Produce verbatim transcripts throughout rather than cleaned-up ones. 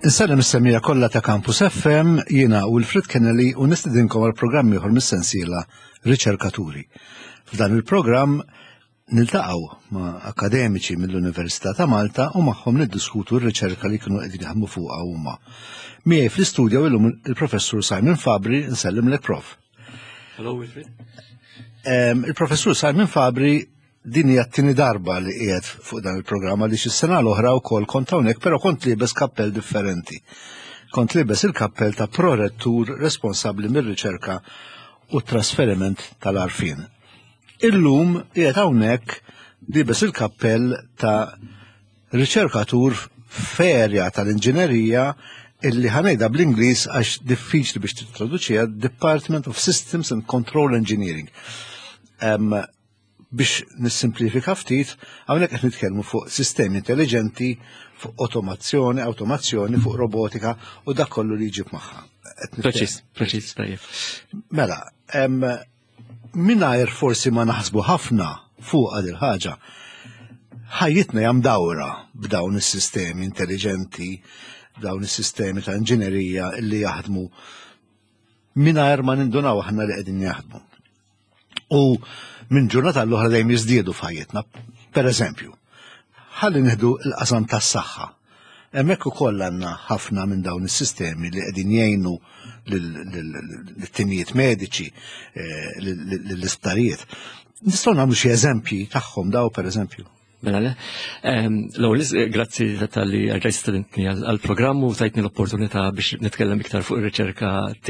Insellem is-semmija kollha ta' Campus F M, jiena Wilfred Kennelly u nistidinkom għal programm ieħor mis-sensiela Riċerkaturi. F'dan il-programm niltaqgħu ma' akademiċi mill-Università ta' Malta u magħhom niddiskutu r-riċerka li kienu qegħdin jaħdmu fuqha huma. Miegħi fl-istudju illum il-Professur Simon Fabri, nsellimlek Prof. Hello Wilfred. Um, il-Professur Simon Fabri din hija t-tieni darba li qiegħed fuq dan il-programma li xis-sena l-oħra wkoll kont hawnhekk, però kont liebes kappell differenti. Kont liebes il-kappell ta' prorettur responsabbli mir-riċerka u trasferiment tal-arfin. Illum qiegħed hawnhekk liebes il-kappell ta' riċerkatur ferja tal-inġinerija illi ħanejda bl-Ingliż għax diffiċli biex tittraduċiha Department of Systems and Control Engineering. Um, biex nissimplifika ftit, hawnhekk qed nitkellmu fuq sistemi intelligenti, fuq automazzjoni, automazzjoni, fuq robotika u dak kollu li jġib magħha. Preċiż, preċiż tajjeb. Mela, um, mingħajr forsi ma naħsbu ħafna fuq għad il-ħaġa, ħajjitna jam dawra b'dawn is-sistemi intelligenti, dawn is-sistemi ta' inġinerija li jaħdmu mingħajr ma nindunaw aħna li qegħdin jaħdmu. U minn ġurnata l-oħra dejjem jiżdiedu f'ħajjitna. Pereżempju, ħalli nieħdu l-qasam tas-saħħa. Hemmhekk ukoll għandna ħafna minn dawn is-sistemi li qegħdin jgħinu lit-timijiet mediċi, lill-isptarijiet. Nistgħu nagħmlu xi eżempji tagħhom daw pereżempju. Mela le, l-ewwel grazzi tal-li rġajt studentni għall-programm u tajtni l-opportunità biex nitkellem iktar fuq ir-riċerka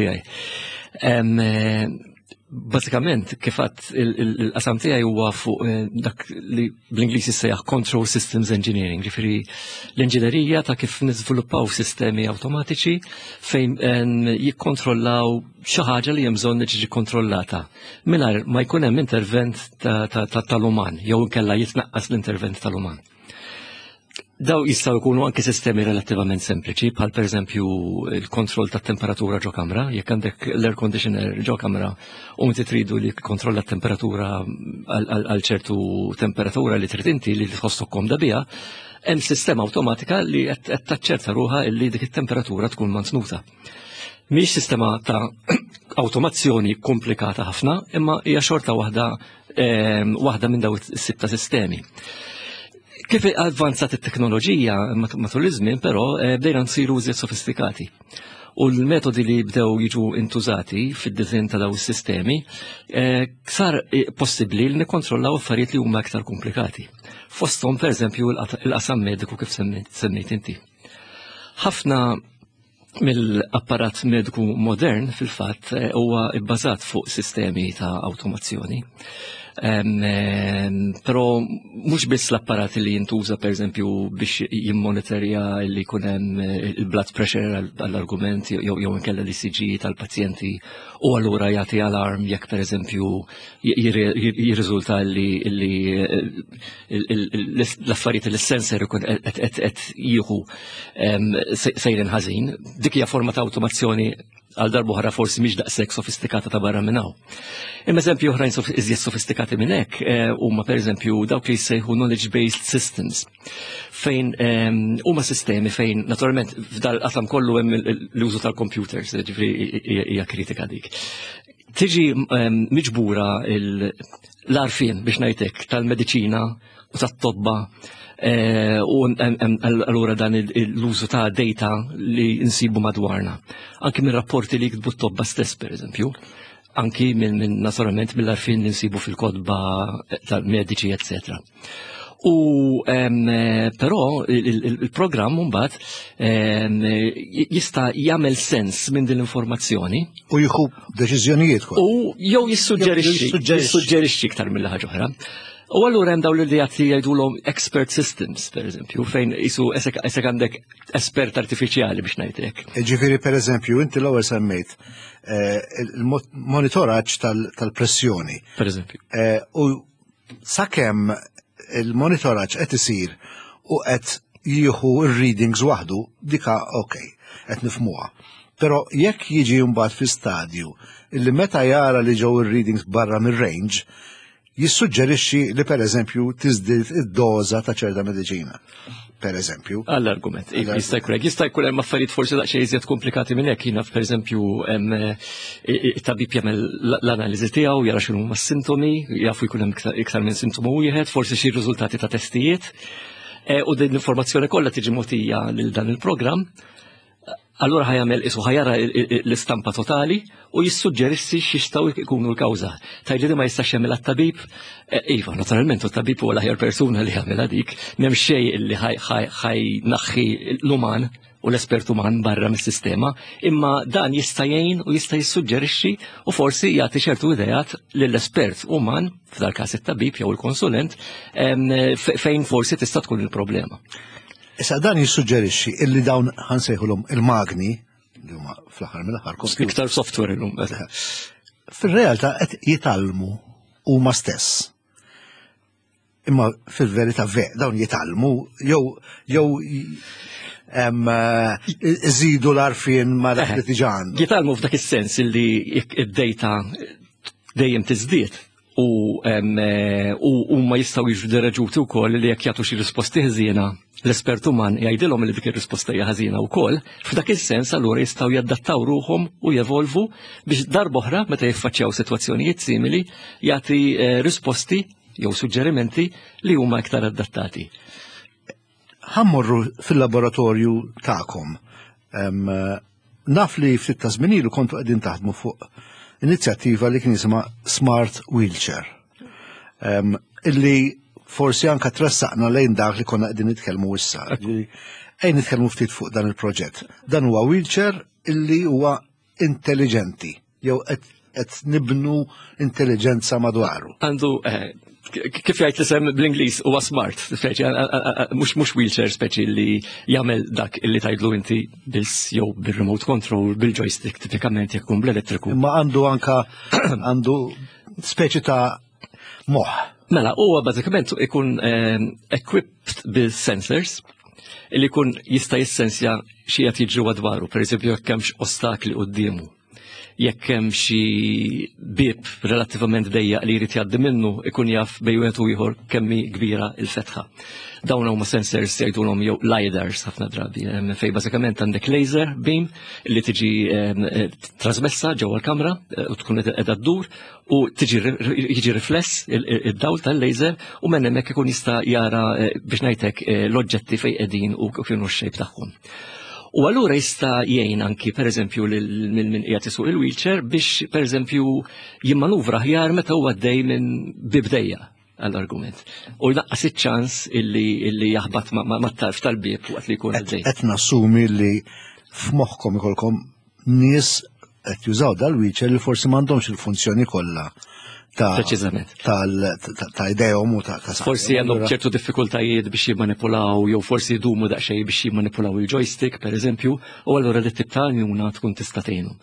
tiegħi. Basikament, kifat il-qasam tiegħi huwa fuq dak li bl-Ingliż jissejjaħ Control Systems Engineering, ġifieri l-inġinerija ta' kif niżviluppaw sistemi awtomatiċi fejn jikkontrollaw xi ħaġa li hemm bżonn tiġi kontrollata mingħajr ma jkun hemm intervent tal-uman jew inkella jitnaqqas l-intervent tal-uman. Daw jistgħu jkunu anke sistemi relattivament sempliċi, bħal pereżempju il-kontroll tat-temperatura ġo kamra, jekk għandek l-air conditioner ġo kamra u inti tridu li kontrolla t-temperatura għal ċertu temperatura li trid inti li tħossok komda biha, hemm sistema awtomatika li qed taċċerta ruħha li dik it-temperatura tkun mansnuta. Mhix sistema ta' awtomazzjoni komplikata ħafna, imma hija xorta waħda waħda minn daw is-sitta sistemi. Kif avvanzat it-teknoloġija matul iż-żmien, però bdejna nsiru żied sofistikati. U l-metodi li bdew jiġu intużati fid-diżinn ta' daw is-sistemi sar possibbli li nikkontrollaw affarijiet li huma aktar komplikati. Fosthom pereżempju l-qasam mediku kif semmejt inti. Ħafna mill-apparat mediku modern fil-fatt huwa bbażat fuq sistemi ta' awtomazzjoni. Um, um, pero mhux biss l-apparat li jintuża pereżempju biex jimmonitorja li jkun hemm il-blood pressure għall-argument jew jew inkella l-E C G tal-pazjenti u allura jagħti alarm jekk pereżempju jirriżulta li l-affarijiet li s-sensor ikun qed jieħu sejrin ħażin. Dik hija forma ta' awtomazzjoni għal darba oħra forsi mhix daqshekk sofistikata ta' barra minn hawn. Imma eżempju oħrajn iżjed sofistikati minn hekk huma pereżempju dawk li jsejħu knowledge-based systems fejn huma sistemi fejn naturalment f'dal-qasam kollu hemm l-użu tal-computers, ġifieri hija kritika dik. Tiġi miġbura l-arfien biex ngħidlek tal-mediċina u tat-tobba u allura dan l-użu ta' data li nsibu madwarna. Anki minn rapporti li jiktbu t-tobba stess, pereżempju, anki minn naturalment mill-arfin li nsibu fil-kodba tal-mediċi, et cetera. U però il-programm mbagħad jista' jagħmel sens minn din l-informazzjoni. U jieħu deċiżjonijiet. U jew jissuġġerixxi iktar mill ħaġa oħra. U allura hemm dawn l-idea li jgħidulhom expert systems, pereżempju, fejn isu esek għandek espert artifiċjali biex ngħidlek. Ġifieri pereżempju inti l-ewwel semmejt il-monitoraġġ tal-pressjoni. Pereżempju. U sakemm il-monitoraġġ qed isir u qed jieħu r-readings waħdu, dika okej, qed nifhmuha. Però jekk jiġi mbagħad fi stadju illi meta jara li ġew ir-readings barra mir-range, jissuġġerixxi li pereżempju tiżdied id-doża ta' ċerta mediċina. per eżempju. Għall-argument, jista' jkun hekk, jista' jkun hemm affarijiet forsi daqsxejn iżjed komplikati minn hekk, jiena pereżempju hemm it-tabib jagħmel l-analiżi tiegħu, jara x'inhu huma s-sintomi, jafu jkun hemm iktar minn sintomu wieħed, forsi xi riżultati ta' testijiet, u din l-informazzjoni kollha tiġi mogħtija lil dan il-programm. Allura ħajamel isu ħajara l-istampa totali u jissuġġerissi x'jistgħu jkunu l-kawża. Tajli ma jistax jagħmel għat-tabib, iva, naturalment it-tabib huwa l-aħjar persuna li jagħmilha dik, m'hemm xejn li ħajnaħħi l-uman u l-espert uman barra mis-sistema, imma dan jista' jgħin u jista' jissuġġerixxi u forsi jagħti ċertu idejat lill-espert uman, f'dal każ it-tabib jew il-konsulent, fejn forsi tista' tkun il-problema. Issa dan jissuġġerixxi illi dawn ħansejħulhom il-magni li huma fl-aħħar mill-aħħar iktar software illum. Fir-realtà qed jitgħallmu huma stess. Imma fil-verità ve dawn jitgħallmu jew jew iżidu l-arfien ma dak li diġà għandu. Jitgħallmu f'dak is-sens illi id-data dejjem tiżdied. U huma jistgħu jiġu deraġuti wkoll li jekk jagħtu xi risposti ħżiena l-espert uman jgħidilhom li dik ir-risposta hija ħażina wkoll, f'dak is-sens allura jistgħu jaddattaw ruhom u jevolvu biex darb'oħra meta jiffaċċjaw sitwazzjonijiet simili jagħti risposti jew suġġerimenti li huma iktar adattati. Ħammorru fil-laboratorju tagħkom. Naf li ftit ta' żmien ilu kontu qegħdin taħdmu fuq inizjattiva li kien jisimha Smart Wheelchair. Illi forsi anka tressaqna lejn dak li konna qegħdin nitkellmu issa. Ejn nitkellmu ftit fuq dan il-proġett. Dan huwa wheelchair illi huwa intelligenti jew qed nibnu intelligenza madwaru. Għandu kif jgħid l-isem bl-Ingliż huwa smart, mhux mhux wheelchair speċi li jagħmel dak illi tgħidlu inti bil jew bil-remote control, bil-joystick tipikament jekk ikun bl-elettriku. Imma għandu anka għandu speċi ta' moħħ. Mela, huwa bażikament ikun equipped bil-sensors illi jkun jista' jissensja xi qed jiġri dwaru, pereżempju jekk hemmx ostakli qudiemu. Jekk hemm xi bieb relattivament dejjaq li jrid jgħaddi minnu ikun jaf bejn wieħed u ieħor kemm hi kbira l-fetħa. Dawn huma sensors jgħidulhom jew lidars ħafna drabi, fejn bażikament għandek laser beam li tiġi trasmessa ġewwa l-kamra u tkun qiegħda ddur u tiġi jiġi rifless id-dawl tal-laser u minn hemmhekk ikun jista' jara biex ngħidlek l-oġġetti fejn qegħdin u kienu x-xejp tagħhom. U allura jista' jgħin anki pereżempju lil min qiegħed isuq il-wheelchair biex pereżempju jimmanuvra aħjar meta huwa għaddej minn bibdejja għall-argument. U jnaqqas iċ-ċans illi jaħbad mat-tarf tal-bieb waqt li jkun għaddej. Qed nassumi li f'moħħkom ikolkom nies qed jużaw dal-wheelchair li forsi m'għandhomx il-funzjoni kollha ta' idejhom u ta' forsi għandhom ċertu diffikultajiet biex jimmanipulaw jew forsi jdumu daqsxejn biex jimmanipulaw il-joystick pereżempju u allura li tip ta' għajnuna tkun tista' tgħinhom.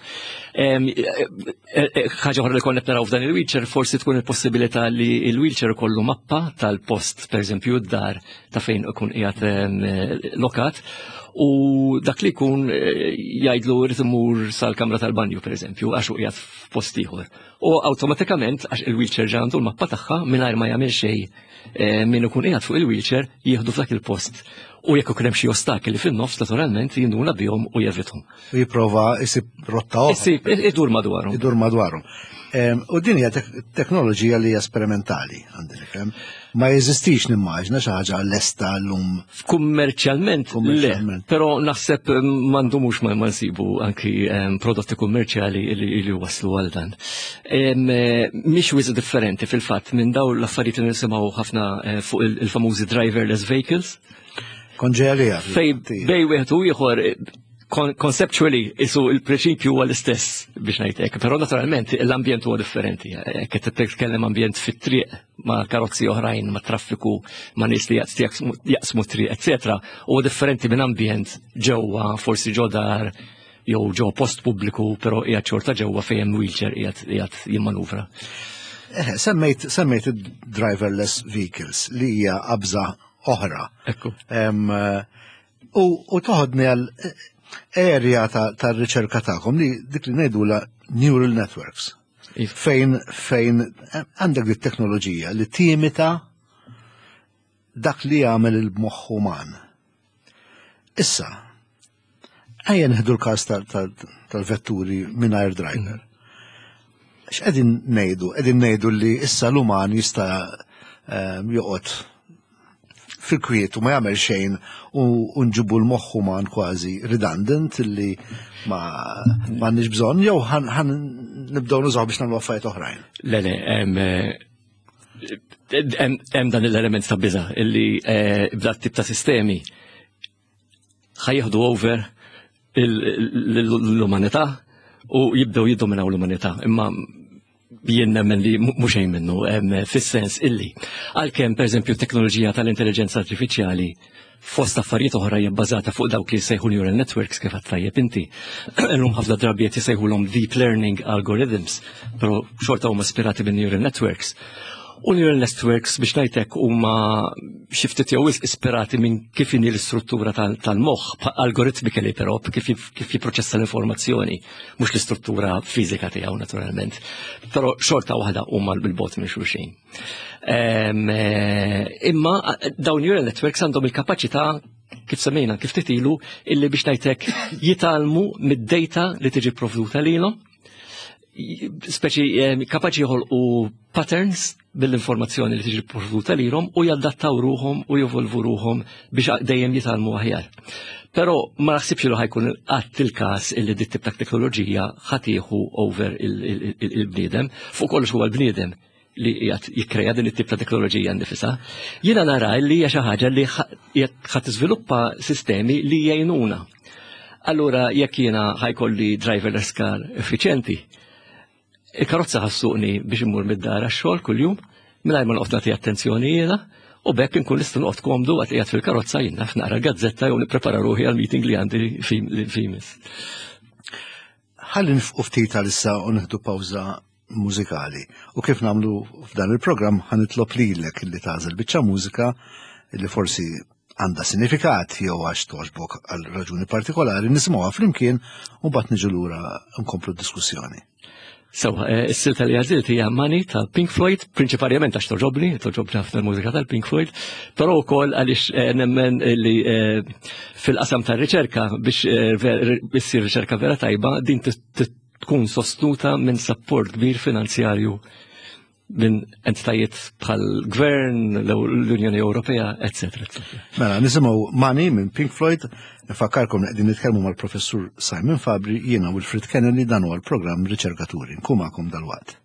Ħaġa oħra li konna naraw f'dan il-wheelchair forsi tkun il-possibilità li l-wheelchair kollu mappa tal-post pereżempju d-dar ta' fejn ikun qiegħed lokat. U dak li jkun jgħidlu rrid imur sal-kamra tal-banju pereżempju għax hu qiegħed f'post ieħor. U awtomatikament għax il-wheelchair ġa għandu l-mappa tagħha mingħajr ma jagħmel xejn min ikun qiegħed fuq il-wheelchair jieħdu f'dak il-post. U jekk ikun hemm xi ostakli fin-nofs naturalment jinduna bihom u jevithom. U jipprova jsib rotta oħra. Isib idur madwarhom. Idur madwarhom. U din hija teknoloġija li hija sperimentali għandi nifhem. Ma jeżistix nimmaġna xi ħaġa lesta llum. Kummerċjalment le, però naħseb m'għandhomux ma nsibu anki prodotti kummerċjali li waslu għal dan. Mhix wisq differenti fil-fatt minn dawn l-affarijiet li nisimgħu ħafna fuq il-famużi driverless vehicles. Konġelija. Fej bej wieħed u ieħor conceptually isu il-prinċipju huwa l-istess biex ngħidlek, però naturalment l-ambjent huwa differenti. Qed titkellem ambjent fit-triq ma' karozzi oħrajn, ma' traffiku, ma' nies li jaqsmu triq, eċetera, huwa differenti minn ambjent ġewwa forsi ġo dar jew ġo post pubbliku, però qiegħed xorta ġewwa fejn hemm wheelchair qiegħed jimmanuvra. Semmejt semmejt driverless vehicles li hija qabża oħra. Ekku. U toħodni għal area ta' riċerka tagħkom li dik li ngħidula neural networks. Fejn fejn għandek dik teknoloġija li timita dak li jagħmel il-moħħ uman. Issa, ejja neħdu l-każ tal-vetturi mingħajr driver. X'qegħdin ngħidu? Qegħdin ngħidu li issa l-uman jista' joqgħod fil-kwiet u ma jagħmel xejn u nġibu l-moħħ uman kważi redundant li ma m'għandniex bżonn jew ħan nibdew nużaw biex nagħmlu affarijiet oħrajn. Le le, hemm dan l-element ta' biża' illi b'dak tip ta' sistemi ħajjeħdu over l-umanità u jibdew jiddominaw l-umanità. Imma jien nemmen li mhux xejn minnu, fis-sens illi għalkemm pereżempju t-teknoloġija tal-intelligenza artifiċjali fost affarijiet oħra hija bbażata fuq dawk li jsejħu neural networks kif qed tajjeb inti. Illum ħafna drabiet jsejħulhom deep learning algorithms, però xorta huma ispirati bin neural networks. U neural networks biex ngħidlek huma xi ftit jew ispirati minn kif inhi l-istruttura tal-moħħ, algoritmically però kif jipproċessa l-informazzjoni, mhux l-istruttura fiżika tiegħu naturalment. Però xorta waħda huma bil-bot minn xulxin. Imma dawn neural networks għandhom il-kapaċità kif semmejna kif titilu illi biex ngħidlek jitalmu mid-data li tiġi provduta lilhom, speċi kapaċi jħolqu patterns bil-informazzjoni li tiġi provduta lilhom u jaddattaw ruhom u jevolvu ruhom biex dejjem jitalmu aħjar. Però ma naħsibx li ħajkun qatt il-każ illi dit tip ta' teknoloġija ħatieħu over il-bniedem, fuq kollox huwa l-bniedem li jikkreja din it-tip ta' teknoloġija nifisha. Jiena nara li hija xi ħaġa li ħadd tiżviluppa sistemi li jgħinuna. Allura jekk jiena ħajkolli driverless car effiċjenti, il-karozza ħassuqni biex immur mid-dar għax-xogħol kuljum mingħajr ma noqgħod nagħti attenzjoni jiena u bekk inkun nista' noqgħod komdu għad qiegħed fil-karozza jien naf naqra gazzetta jew nipprepara ruħi għall-meeting li għandi fi jmiss. Ħalli nifqu ftit issa u nieħdu pawża mużikali u kif nagħmlu f'dan il-programm ħanitlob lilek illi tagħżel biċċa mużika li forsi għandha sinifikat jew għax toġbok għal raġuni partikolari nisimgħuha flimkien u mbagħad niġu lura nkomplu d-diskussjoni. So, s-silta li għazilt hija Money ta' Pink Floyd, prinċiparjament għax toġobni, toġobni ħafna l-mużika tal-Pink Floyd, però wkoll għaliex nemmen li fil-qasam tar-riċerka biex issir riċerka vera tajba din tkun sostuta minn support kbir finanzjarju minn entitajiet bħal gvern, l-Unjoni Ewropea, et cetera. Mela, nisimgħu Money minn Pink Floyd, nifakkarkom qegħdin nitkellmu mal-professur Simon Fabri, jiena u Wilfred Kennedy dan huwa l-programm Riċerkaturi. Nkun magħkom dalwaqt.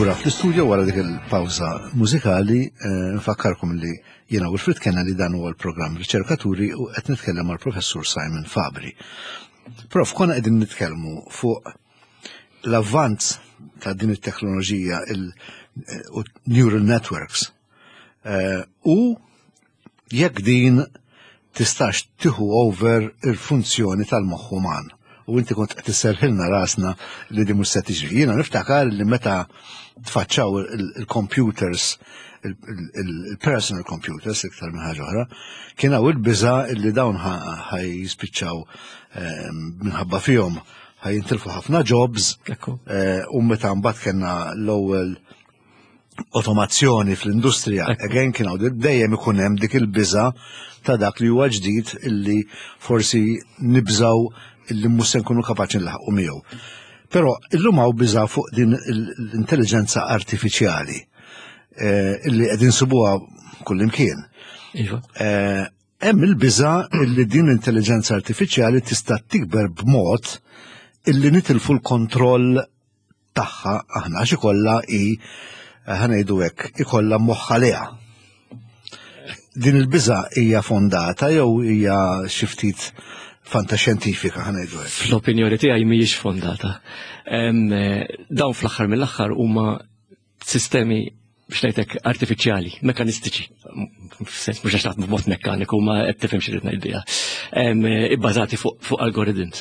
lura fl-istudju wara dik il-pawża mużikali, nfakkarkom li jiena u Wilfried Kenna li dan huwa l-programm Riċerkaturi u qed nitkellem mal-Professur Simon Fabri. Prof, konna qegħdin nitkellmu fuq l-avvanz ta' din it-teknoloġija il-neural networks u jekk din tistax tieħu over il-funzjoni tal-moħħ uman. U inti kont qed tisserħilna rasna li di mhux se tiġri. Jiena niftakar li meta tfaċċaw il-computers, il-personal computers iktar minn ħaġa oħra, kien hawn il-biża' li dawn ħaj jispiċċaw minħabba fihom ħaj jintilfu ħafna jobs u meta mbagħad kellna l-ewwel automazzjoni fl-industrija, again kien hawn dejjem ikun hemm dik il-biża' ta' dak li huwa ġdid illi forsi nibżgħu illi mhux se nkunu kapaċi nlaħqu miegħu. Però illum hawn biża' fuq din l-intelligenza artifiċjali illi qegħdin nsibuha kullimkien. Hemm il-biża' illi din l-intelligenza artifiċjali tista' tikber b'mod illi nitilfu l-kontroll tagħha aħna għax ikollha hi ħanejdu hekk ikollha moħħ għaliha. Din il-biża' hija fondata jew hija xi ftit fantaxjentifika ħanejdu hekk. Fl-opinjoni tiegħi mhijiex fondata. Dawn fl-aħħar mill-aħħar huma sistemi biex ngħidlek artifiċjali, mekkanistiċi. F'sens mhux għax naħdmu b'mod mekkaniku ma qed tifhem xi rid ngħidilha. Ibbażati fuq algorithms.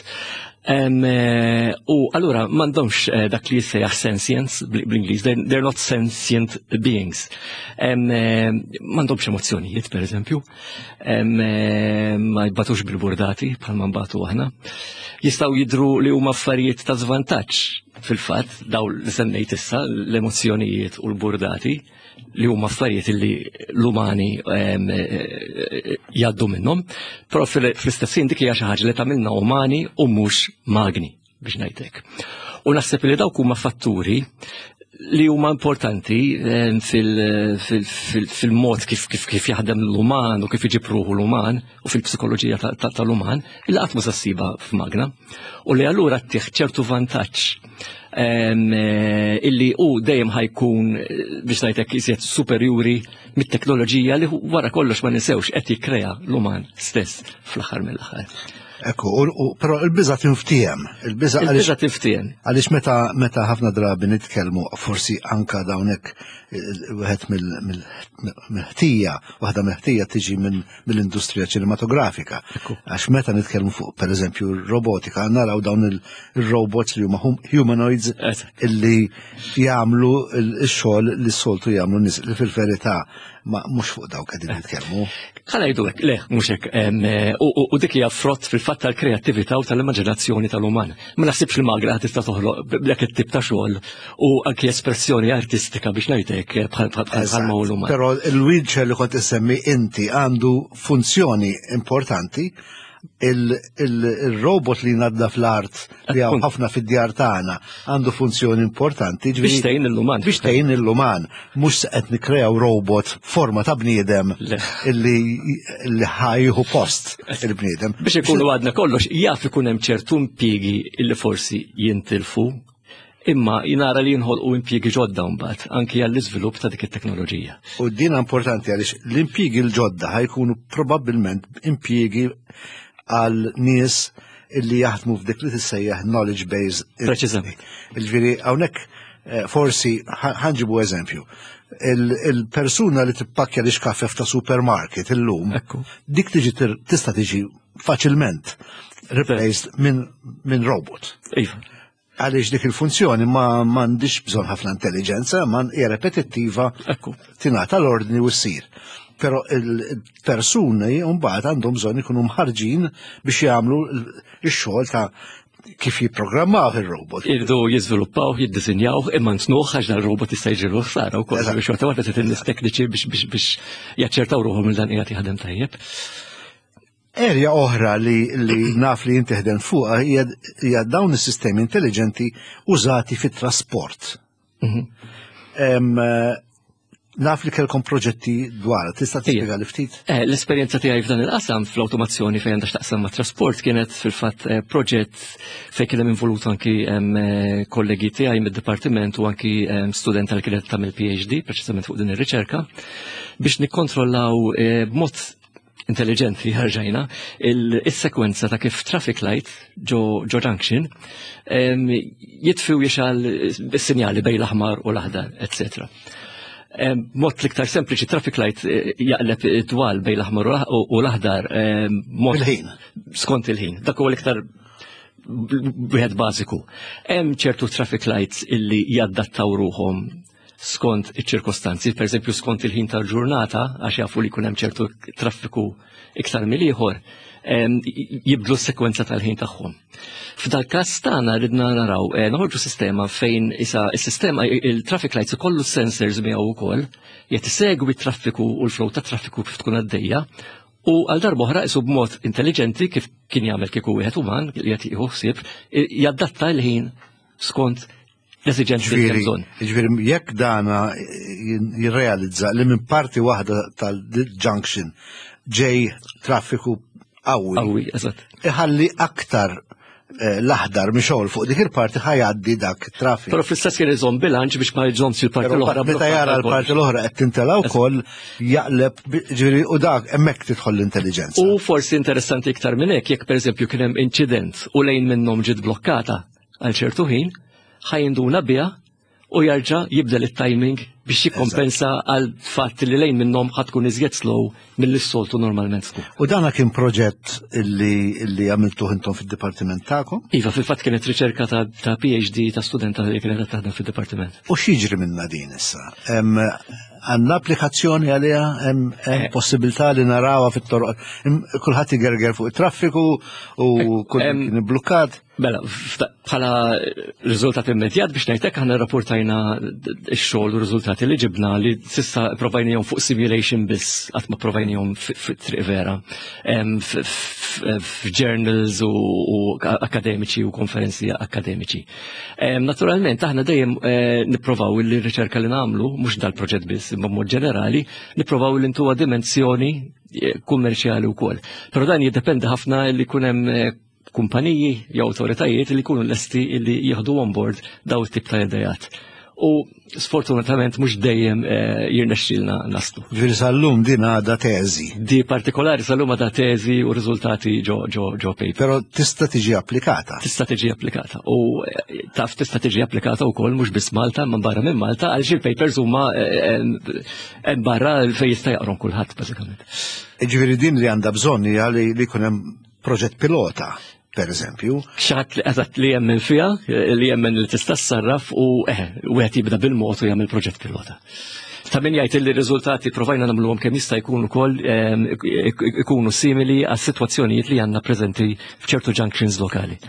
U allura m'għandhomx dak li jissejjaħ sensience bl-Ingliż, they're not sentient beings. M'għandhomx emozzjonijiet pereżempju, ma jbatux bil-burdati bħalma nbagħtu aħna. Jistgħu jidhru li huma affarijiet ta' żvantaġġ fil-fatt daw li semmejt issa l-emozzjonijiet u l-burdati li huma affarijiet li l-umani jgħaddu minnhom, però fl-istessin dik hija xi ħaġa li tagħmilna umani u mhux magni biex ngħidlek. U naħseb li dawk huma fatturi li huma importanti fil-mod kif jaħdem l-uman u kif iġib ruħu l-uman u fil-psikoloġija tal-uman illi qatt mhux ssiba f'magna u li allura ttieħ ċertu vantaġġ illi u dejjem ħajkun biex ngħidlek iżjed superjuri mit-teknoloġija li wara kollox ma ninsewx qed jikkrea l-uman stess fl-aħħar mill-aħħar. Ekku, però il-biża' tinftiem. Il-biża' tinftiem. Għaliex meta meta ħafna drabi nitkellmu forsi anka dawnek wieħed mill-ħtija, waħda mill-ħtija tiġi mill-industrija ċinematografika. Għax meta nitkellmu fuq pereżempju r-robotika naraw dawn il-robots li huma humanoids illi jagħmlu x-xogħol li s-soltu jagħmlu nies li fil-verità ma mhux fuq dawk qegħdin nitkellmu. Ħa ngħidu hekk, le mhux hekk. U dik hija frott fil-fatt tal-kreattività u tal-immaġinazzjoni tal-uman. Ma naħsibx il-magra tista' toħloq b'dak it-tip ta' xogħol u anke espressjoni artistika biex ngħidlek bħal ma' l-uman. Però il-wheelchair li kont issemmi inti għandu funzjoni importanti. Il-robot li nadda fl-art li għaw ħafna fid-djar tagħna għandu funzjoni importanti. Biex tgħin il-luman. Biex tgħin il-luman. Mhux qed nikkrew robot forma ta' bniedem illi ħajħu post il-bniedem. Biex ikunu għadna kollox jaf ikun hemm ċertu impjiegi illi forsi jintilfu imma jinara li jinħolqu impjiegi ġodda mbagħad anke għall-iżvilupp ta' dik it-teknoloġija. U din importanti għaliex l-impjiegi l-ġodda ħajkunu probabbilment impjiegi għal nies illi jaħdmu f'dik li tissejjaħ knowledge base. Preċiżament. Il-ġifieri hawnhekk forsi ħanġibu eżempju. Il-persuna li tippakkja l-iskafef ta' supermarket illum dik tiġi tista' tiġi faċilment replaced minn robot. Għaliex dik il-funzjoni ma m'għandix bżonn ħafna intelligenza, ma hija repetittiva tingħata l-ordni u ssir. Però il-persuni mbagħad għandhom bżonn ikunu mħarġin biex jagħmlu x-xogħol ta' kif jipprogrammaw ir-robot. Irdu jiżviluppaw, jiddisinjaw, imma nsnuħ għax dan-robot jista' jiġilu ħsara wkoll biex wara waħda tit in-nies tekniċi biex jaċċertaw ruħhom il dan qiegħed jaħdem tajjeb. Erja oħra li naf li inti ħdem fuqha hija dawn is-sistemi intelligenti użati fit-trasport. naf li kellkom proġetti dwar, tista' tispjega li ftit? Eh, l-esperjenza tiegħi f'dan il-qasam fl-awtomazzjoni fejn għandha x'taqsam ma' trasport kienet fil-fatt eh, proġett fejn kien hemm involut anki eh, kollegi tiegħi mid-dipartiment u anki eh, studenta li kienet tagħmel PhD preċiżament fuq din ir-riċerka biex nikkontrollaw eh, b'mod intelligenti ħarġajna il-sekwenza ta' kif traffic light ġo junction um, jitfiw jixal s-sinjali bej l-aħmar u l-aħdar, et cetera. Um, mod liktar sempliċi traffic light jaqleb dwal bej l-aħmar u l-aħdar um, il-ħin. Skont il-ħin. Dak huwa l-iktar wieħed bażiku. Hemm ċertu traffic lights illi jaddattaw ruhom skont iċ-ċirkostanzi, per eżempju skont il-ħin tal-ġurnata, għax jafu li kun hemm ċertu traffiku iktar mill-ieħor, jibdlu s-sekwenza tal-ħin tagħhom. F'dal każ tagħna ridna naraw noħorġu sistema fejn isa s-sistema il-traffic lights ikollu sensors miegħu wkoll qed isegwi t-traffiku u l-flow tat-traffiku kif tkun għaddejja u għal darba oħra isu b'mod intelligenti kif kien jagħmel kieku wieħed uman li qed jieħu ħsieb jaddatta l-ħin skont l-esigenzi tal-bżonn. Ġifieri jekk dana jirrealizza li minn parti waħda tal-junction ġej traffiku qawwi. Qawwi, eżatt. Iħalli aktar l-aħdar mixol fuq dik il-parti ħajaddi dak traffiku. Però fl-istess kien iżomm bilanċ biex ma jżommx il-parti l-oħra. Meta jara l-parti l-oħra qed tintelgħu wkoll jaqleb ġifieri u dak hemmhekk tidħol l-intelligenza. U forsi interessanti iktar minn hekk jekk pereżempju kien hemm inċident u lejn minnhom ġiet blokkata għal ċertu ħin, ħajinduna biha u jarġa' jibdel it-timing biex jikkompensa għal fatt li lejn minnhom ħadkun iżjed slow mill-soltu normalment tkun. U dana kien proġett li għamiltuh intom fid-dipartiment tagħkom? Iva, fil-fatt kienet riċerka ta' PhD ta' studenta li kienet taħdem fid-dipartiment. U x'jiġri minnha din issa? Għandna applikazzjoni għaliha, hemm possibilità li narawha fit-toroq. Kulħadd igerger fuq it-traffiku u kull kien ibblukkat. Bella, bħala riżultat immedjat biex ngħidlek aħna rrapportajna x-xogħol u riżultati li ġibna li s'issa provajnihom fuq simulation biss qatt ma provajnihom fit-triq vera f'journals u akademiċi u konferenzi akademiċi. Naturalment aħna dejjem nipprovaw li r-riċerka li nagħmlu mhux dal-proġett biss imma mod ġenerali nipprovaw li ntuha dimensjoni kummerċjali wkoll. Però dan jiddependi ħafna li jkun hemm kumpaniji jew awtoritajiet li jkunu lesti li jieħdu on board daw it-tip ta' idejat. U sfortunatament mhux dejjem jirnexxielna naslu. Ġifieri sal-lum din għadha teżi. Di partikolari sal-lum għadha teżi u riżultati ġo ġo ġo paper. Però tista' tiġi applikata. Tista' tiġi applikata. U taf tista' tiġi applikata wkoll mhux biss Malta, ma barra minn Malta għaliex il-papers huma hemm barra fejn jista' jaqrom kulħadd bażikament. Ġifieri din li għandha bżonn hija li jkun hemm proġett pilota. Per eżempju. Xaħat li għazat li jemmen fija, li jemmen li tista' s-sarraf u eħe, u għet jibda bil-mod u jgħamil proġett pilota. Ta' min jgħid li r-riżultati provajna nagħmluhom kemm jista' jkunu wkoll ikunu simili għas sitwazzjonijiet li għandna preżenti f'ċertu junctions lokali.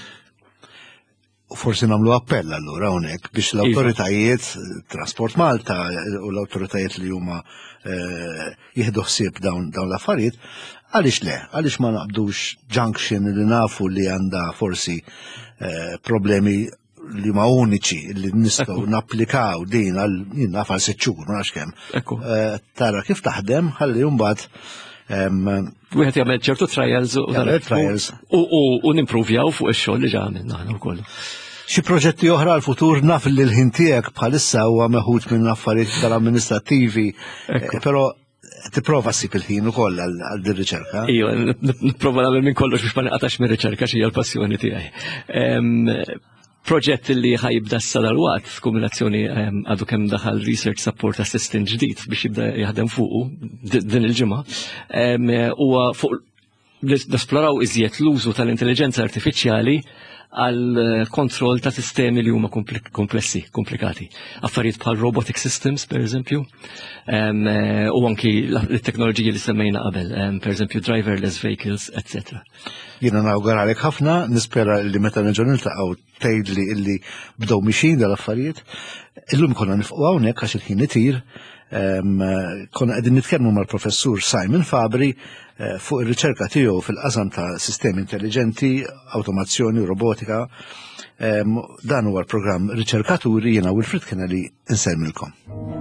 Forsi nagħmlu appell allura hawnhekk biex l-awtoritajiet Trasport Malta u l-awtoritajiet li huma jieħdu ħsieb dawn l-affarijiet. Għaliex le, għaliex ma naqbdux junction li nafu li għandha forsi problemi li ma uniċi li nistgħu napplikaw din għal naf għal sitt xhur ma nafx kemm. Tara kif taħdem ħalli mbagħad wieħed jagħmel ċertu trials u nimprovjaw fuq ix-xogħol li ġa għamilna aħna wkoll. Xi proġetti oħra l-futur naf li l-ħin tiegħek bħalissa huwa meħud minn affarijiet tal-amministrattivi, però tipprova ssib il-ħin ukoll għal din riċerka. Ija, nipprova nagħmel minn kollox biex ma neqatax mir-riċerka xi hija l-passjoni tiegħi. Proġett li ħajibda issa dal-waqt f'kombinazzjoni għadu kemm daħal Research Support Assistant ġdid biex jibda jaħdem fuqu din il-ġimgħa. Huwa fuq nesploraw iżjed l-użu tal-intelligenza artifiċjali għal kontroll ta' sistemi li huma komplessi, komplikati. Affarijiet bħal robotic systems, per eżempju, u anki l-teknoloġiji li semmejna qabel, per eżempju driverless vehicles, et cetera. Jiena nawguralek ħafna, nispera li meta nerġgħu niltaqgħu tgħidli illi bdew mixin dal-affarijiet. Illum konna nifqgħu hawnhekk għax il-ħin itir. Konna qegħdin nitkellmu mal-professur Simon Fabri fuq ir-riċerka tiegħu fil-qasam ta' sistemi intelligenti, automazzjoni u robotika. Dan huwa l-programm Riċerkaturi, jiena Wilfrid Kennedy insemmilkom.